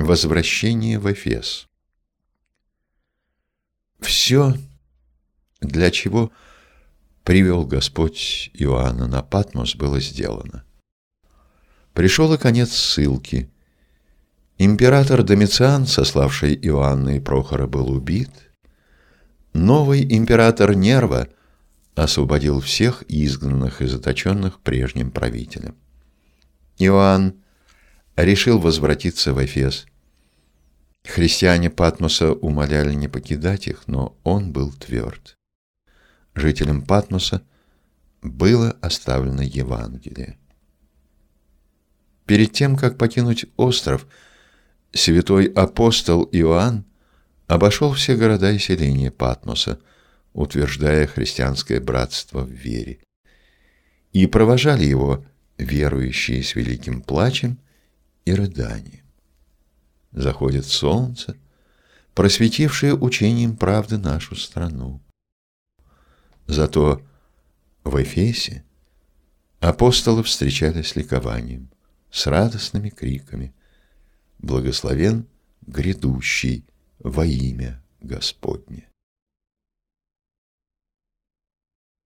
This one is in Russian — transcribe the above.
Возвращение в Эфес. Все, для чего привел Господь Иоанна на Патмос, было сделано. Пришел и конец ссылки. Император Домициан, сославший Иоанна и Прохора, был убит. Новый император Нерва освободил всех изгнанных и заточенных прежним правителем. Иоанн решил возвратиться в Эфес. Христиане Патмоса умоляли не покидать их, но он был тверд. Жителям Патмоса было оставлено Евангелие. Перед тем, как покинуть остров, святой апостол Иоанн обошел все города и селения Патмоса, утверждая христианское братство в вере. И провожали его верующие с великим плачем и рыданием. Заходит солнце, просветившее учением правды нашу страну. Зато в Эфесе апостолы встречали с ликованием, с радостными криками: «Благословен грядущий во имя Господне».